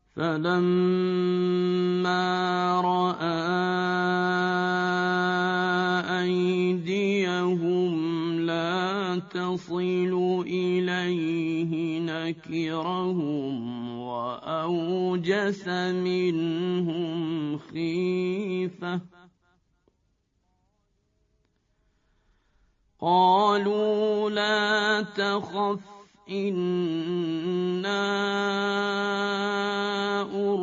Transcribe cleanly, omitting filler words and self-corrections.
فلما رأى أيديهم لا تصل إليه نكرهم وأوجس منهم خيفة قالوا لا تخف إنا